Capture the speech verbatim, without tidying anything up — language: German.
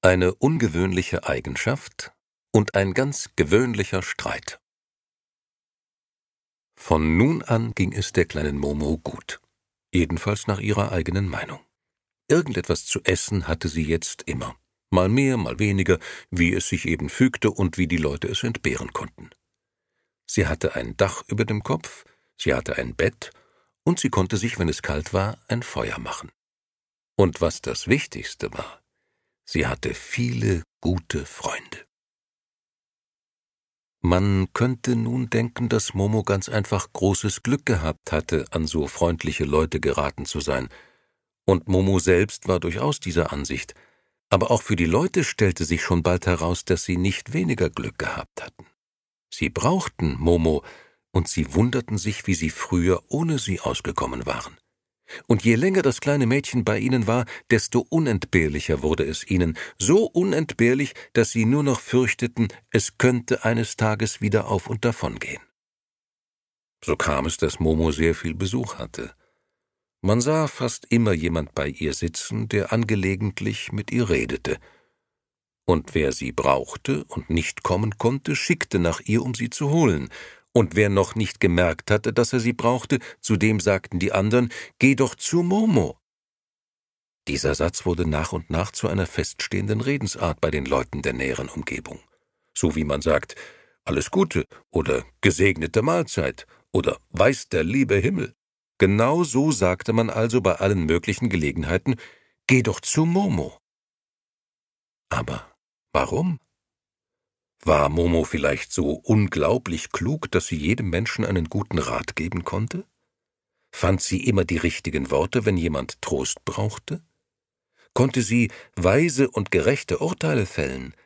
Eine ungewöhnliche Eigenschaft und ein ganz gewöhnlicher Streit. Von nun an ging es der kleinen Momo gut, jedenfalls nach ihrer eigenen Meinung. Irgendetwas zu essen hatte sie jetzt immer, mal mehr, mal weniger, wie es sich eben fügte und wie die Leute es entbehren konnten. Sie hatte ein Dach über dem Kopf, sie hatte ein Bett und sie konnte sich, wenn es kalt war, ein Feuer machen. Und was das Wichtigste war, sie hatte viele gute Freunde. Man könnte nun denken, dass Momo ganz einfach großes Glück gehabt hatte, an so freundliche Leute geraten zu sein. Und Momo selbst war durchaus dieser Ansicht. Aber auch für die Leute stellte sich schon bald heraus, dass sie nicht weniger Glück gehabt hatten. Sie brauchten Momo, und sie wunderten sich, wie sie früher ohne sie ausgekommen waren. Und je länger das kleine Mädchen bei ihnen war, desto unentbehrlicher wurde es ihnen, so unentbehrlich, dass sie nur noch fürchteten, es könnte eines Tages wieder auf und davon gehen. So kam es, dass Momo sehr viel Besuch hatte. Man sah fast immer jemand bei ihr sitzen, der angelegentlich mit ihr redete. Und wer sie brauchte und nicht kommen konnte, schickte nach ihr, um sie zu holen. Und wer noch nicht gemerkt hatte, dass er sie brauchte, zu dem sagten die anderen, »Geh doch zu Momo!« Dieser Satz wurde nach und nach zu einer feststehenden Redensart bei den Leuten der näheren Umgebung. So wie man sagt, »Alles Gute« oder »Gesegnete Mahlzeit« oder »Weiß der liebe Himmel«. Genau so sagte man also bei allen möglichen Gelegenheiten, »Geh doch zu Momo!« Aber warum? War Momo vielleicht so unglaublich klug, dass sie jedem Menschen einen guten Rat geben konnte? Fand sie immer die richtigen Worte, wenn jemand Trost brauchte? Konnte sie weise und gerechte Urteile fällen,